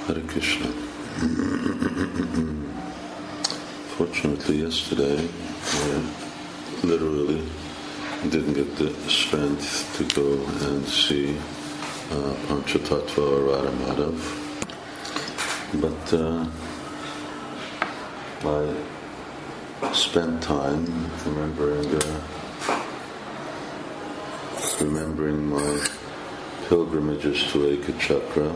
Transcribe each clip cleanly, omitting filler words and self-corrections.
Hare Krishna. Fortunately, yesterday, I literally didn't get the strength to go and see Panchatattva or Radha Madhav, but I spent time remembering my pilgrimages to Ekachakra.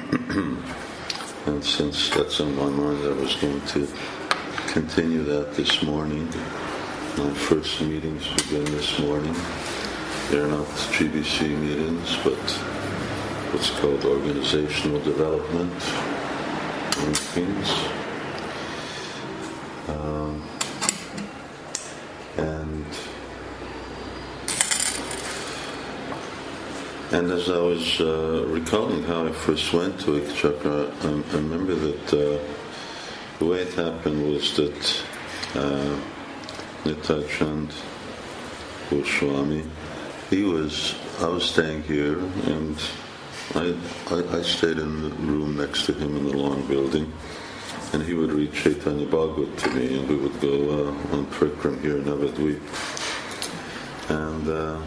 And since that's on my mind, I was going to continue that this morning. My first meetings begin this morning. They're not GBC meetings, but what's called organizational development meetings. And as I was recalling how I first went to Ekachakra, I remember that the way it happened was that Nitai Chand Goswami, I was staying here, and I stayed in the room next to him in the long building, and he would read Chaitanya Bhagavat to me, and we would go on Parikram here in Navadvip. And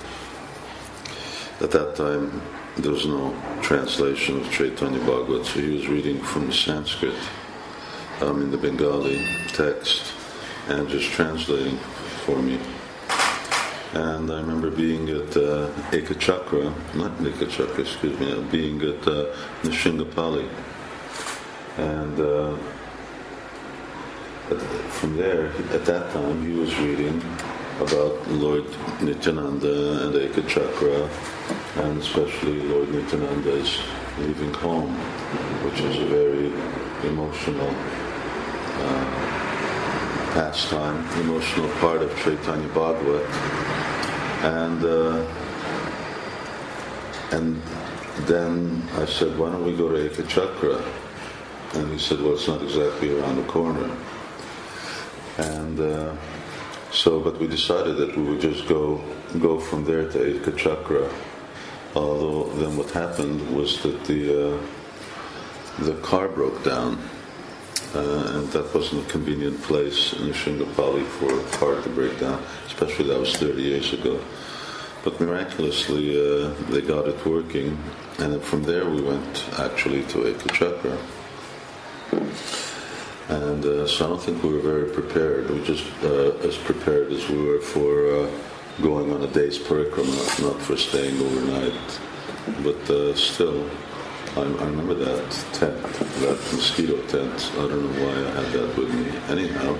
at that time, there was no translation of Chaitanya Bhagavat, so he was reading from the Sanskrit, in the Bengali text, and just translating for me. And I remember being at Ekachakra, being at Nishingapali. And from there, at that time, he was reading about Lord Nityananda and Ekachakra, and especially Lord Nityananda's leaving home, which is a very emotional pastime, emotional part of Chaitanya Bhagavat. And then I said, why don't we go to Ekachakra? And he said, well, it's not exactly around the corner. And but we decided that we would just go from there to Ekachakra. Although then what happened was that the car broke down, and that wasn't a convenient place in Shingapali for a car to break down, especially that was 30 years ago. But miraculously they got it working, and then from there we went actually to Ekachakra. And so I don't think we were very prepared. We were just as prepared as we were for going on a day's parikrama, not for staying overnight. But still, I remember that tent, that mosquito tent. I don't know why I had that with me. Anyhow,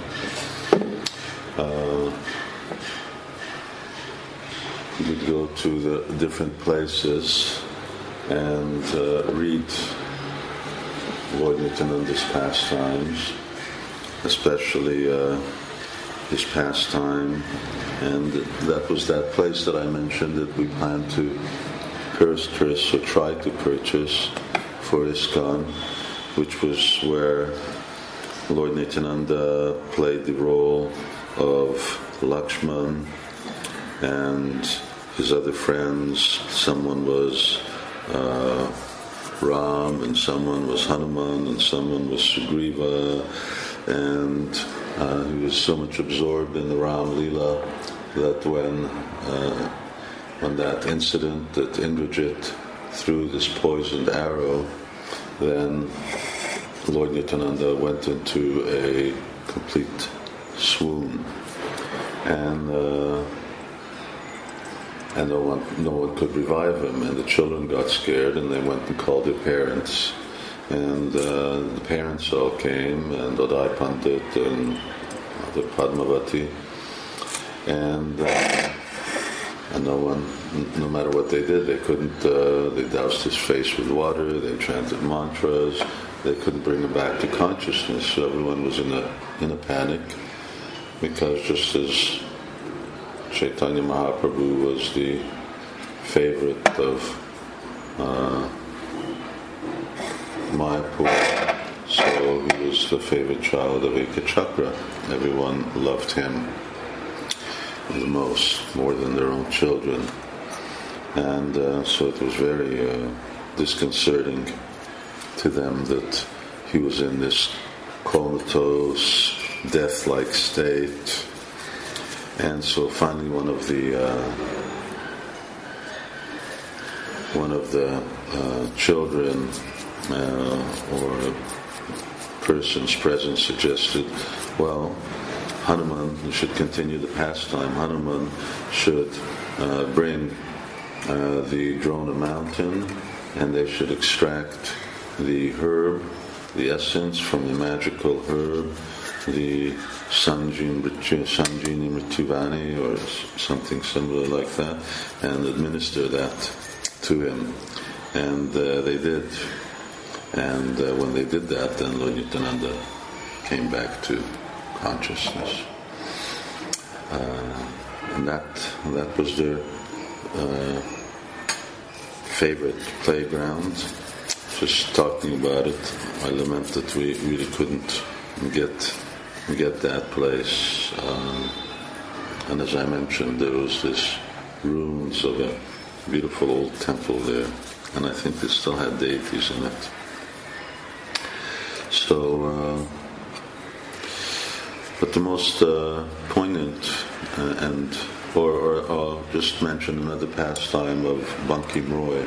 we'd go to the different places and read Lord Nityananda's pastimes, especially his pastime, and that was that place that I mentioned that we planned to purchase or try to purchase for ISKCON, which was where Lord Nityananda played the role of Lakshman and his other friends. Someone was Ram, and someone was Hanuman, and someone was Sugriva, and he was so much absorbed in the Ram Leela that when that incident that Indrajit threw this poisoned arrow, then Lord Nityananda went into a complete swoon, and no one could revive him, and the children got scared, and they went and called their parents, and the parents all came, and Adai Pandit and the Padmavati, and no matter what they did, they couldn't. They doused his face with water, they chanted mantras, they couldn't bring him back to consciousness. So everyone was in a panic, because just as Chaitanya Mahaprabhu was the favorite of Mayapur, so he was the favorite child of Ekachakra. Everyone loved him the most, more than their own children. And so it was very disconcerting to them that he was in this comatose, death-like state. And so finally one of the children or persons present suggested, well, Hanuman should continue the pastime. Hanuman should bring the Drona mountain, and they should extract the herb, the essence from the magical herb, the Sanjini Mrituvani or something similar like that, and administer that to him. And they did. And when they did that, then Lord Nityananda came back to consciousness. And that was their favorite playground. Just talking about it, I lament that we really couldn't get that place. And as I mentioned, there was this ruins of a beautiful old temple there, and I think they still had deities in it. So, but the most poignant or I'll just mention another pastime of Bankim Roy,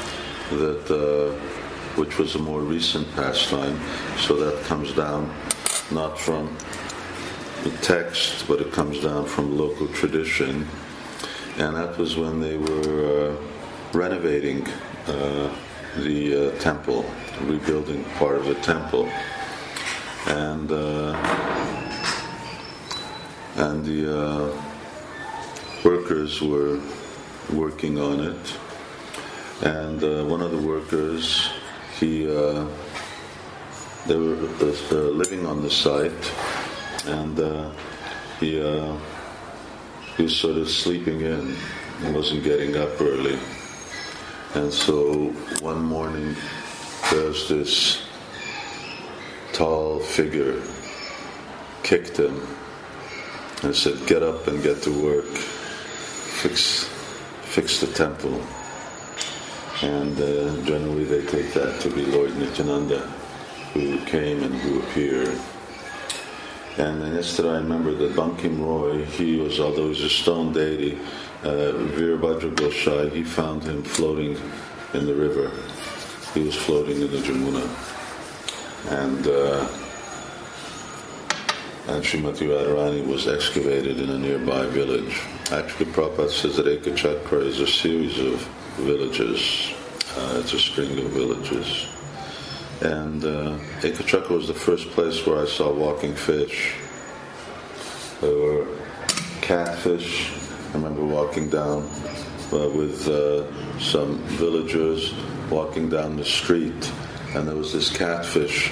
which was a more recent pastime. So that comes down not from the text, but it comes down from local tradition, and that was when they were renovating the temple, rebuilding part of the temple, and the workers were working on it, and one of the workers, they were living on the site, and he was sort of sleeping in. He wasn't getting up early. And so one morning there's this tall figure kicked him and said, "Get up and get to work. Fix the temple." And generally they take that to be Lord Nityananda, who came and who appeared. And then yesterday I remember that Bankim Roy, although he was a stone deity, Veerbhadra Gosai, he found him floating in the river. He was floating in the Jamuna. And Srimati Radharani was excavated in a nearby village. Actually, Prabhupada says that Ekachakra is a series of villages. It's a string of villages. And Ekachakra was the first place where I saw walking fish. There were catfish. I remember walking down with some villagers, walking down the street, and there was this catfish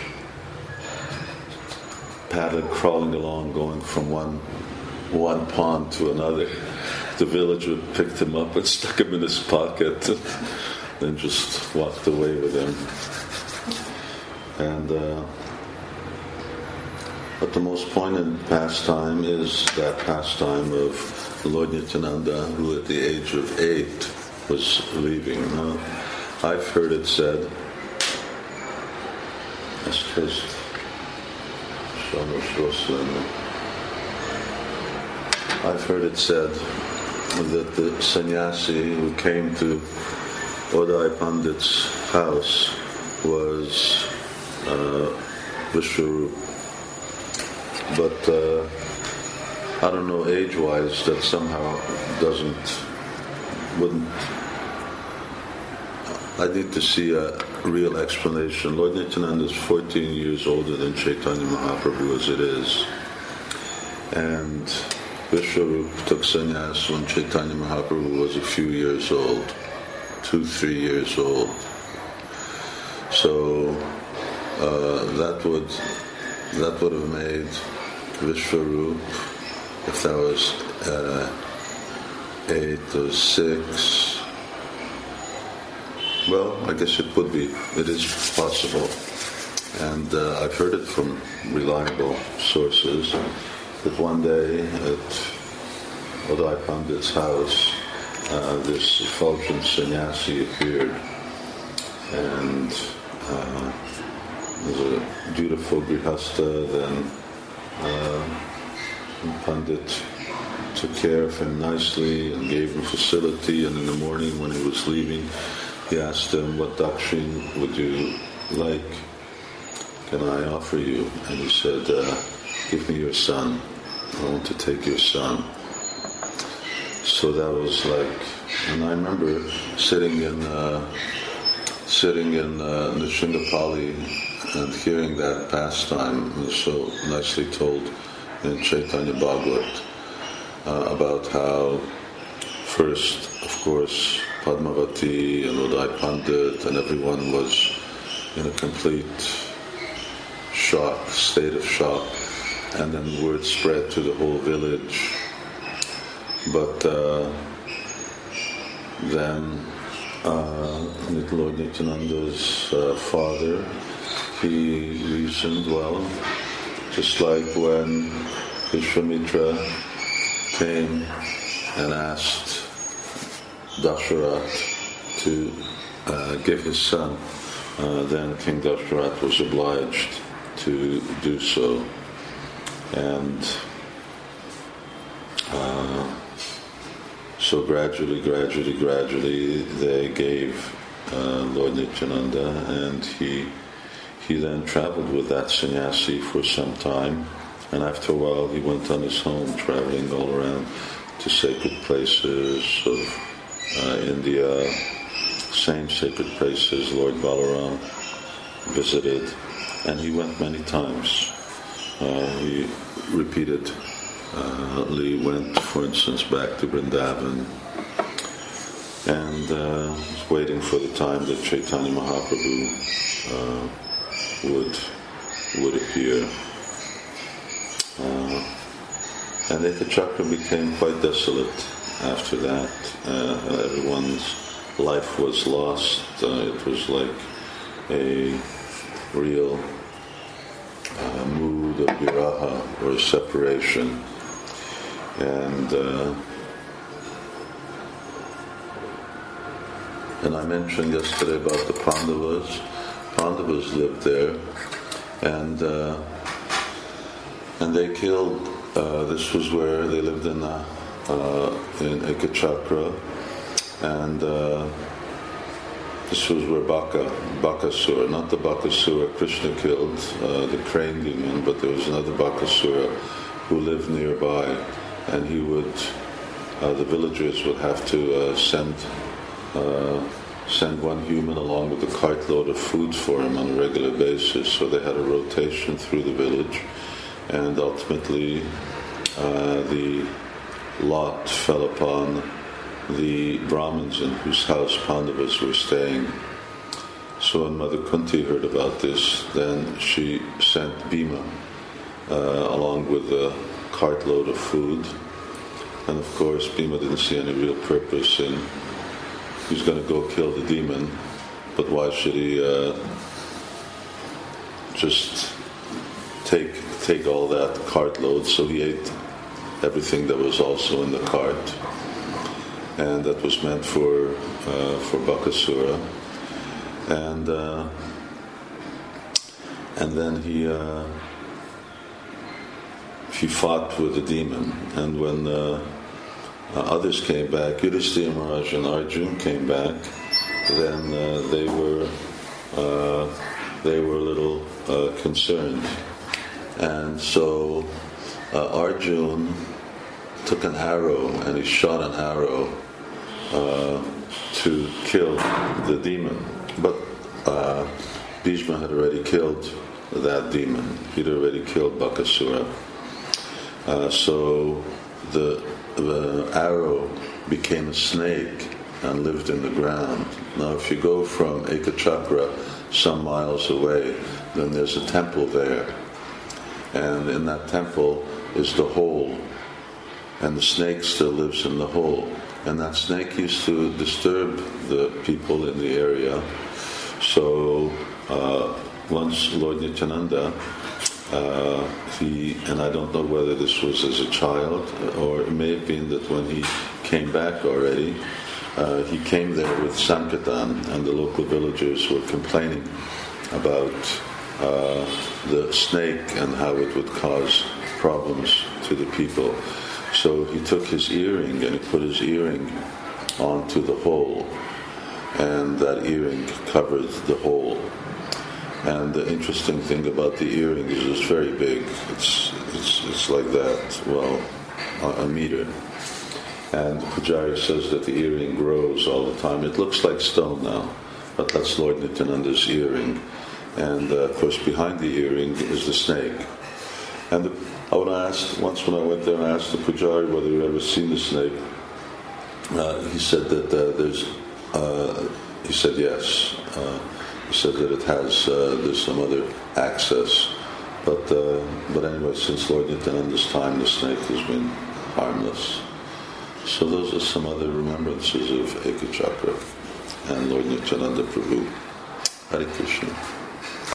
crawling along, going from one pond to another. The villager picked him up and stuck him in his pocket, and then just walked away with him. And but the most poignant pastime is that pastime of Lord Nityananda, who at the age of 8 was leaving. Now, I've heard it said, that the sannyasi who came to Odai Pandit's house was Vishwarup. But I don't know, age-wise, that somehow wouldn't. I need to see a real explanation. Lord Nityananda is 14 years older than Chaitanya Mahaprabhu as it is. And Vishwarup took sannyas when Chaitanya Mahaprabhu was a few years old, 2-3 years old. So that would have made Vishwarup, if that was 8 or 6. Well, I guess it would be. It is possible. And I've heard it from reliable sources that one day at Odai Pandit's house, this effulgent sannyasi appeared, and was a beautiful grihasta. Then Pandit took care of him nicely and gave him facility. And in the morning when he was leaving, he asked him, "What dakshin would you like? Can I offer you?" And he said, "Give me your son. I want to take your son." So that was like, and I remember sitting in Nrsimhapali and hearing that pastime. It was so nicely told in Chaitanya Bhagavat about how first, of course, Padmavati and Uday Pandit and everyone was in a complete shock, state of shock, and then word spread to the whole village. But then Lord Nityananda's father, he reasoned, well, just like when Vishwamitra came and asked Dasharath to give his son, then King Dasharath was obliged to do so. And so gradually they gave Lord Nityananda, and he then traveled with that sannyasi for some time, and after a while he went on his own, traveling all around to sacred places of India, same sacred places Lord Balaram visited, and he went many times. He repeatedly went, for instance, back to Vrindavan, and was waiting for the time that Chaitanya Mahaprabhu would appear. And Ekachakra became quite desolate after that. Everyone's life was lost. It was like a real mood of viraha, or separation. And I mentioned yesterday about the Pandavas. Pandavas lived there, and they killed. This was where they lived in Ekachakra, and this was where Bakasura, not the Bakasura Krishna killed, the crane demon, but there was another Bakasura who lived nearby, and he would, the villagers would have to send one human along with a cartload of food for him on a regular basis. So they had a rotation through the village, and ultimately the lot fell upon the Brahmins in whose house Pandavas were staying. So when Mother Kunti heard about this, then she sent Bhima along with a cartload of food. And of course Bhima didn't see any real purpose in, he's going to go kill the demon, but why should he just take all that cartload? So he ate everything that was also in the cart, and that was meant for Bakasura. And then he fought with the demon, and when others came back, Yudhishthira Maharaj and Arjun came back, then they were a little concerned, and so Arjun took an arrow and he shot an arrow to kill the demon, but Bhishma had already killed that demon. He'd already killed Bakasura. So the arrow became a snake and lived in the ground. Now if you go from Ekachakra some miles away, then there's a temple there. And in that temple is the hole. And the snake still lives in the hole. And that snake used to disturb the people in the area. So once Lord Nityananda, and I don't know whether this was as a child, or it may have been that when he came back already, he came there with Sankirtan, and the local villagers were complaining about the snake and how it would cause problems to the people. So he took his earring and he put his earring onto the hole, and that earring covered the hole. And the interesting thing about the earring is it's very big. It's like that, well, a meter. And the Pujari says that the earring grows all the time. It looks like stone now, but that's Lord Nityananda's earring. And of course, behind the earring is the snake. And once when I went there and asked the Pujari whether he'd ever seen the snake, he said that he said yes. He said that it has, there's some other access. But anyway, since Lord Nityananda's time, the snake has been harmless. So those are some other remembrances of Ekachakra and Lord Nityananda Prabhu. Hare Krishna.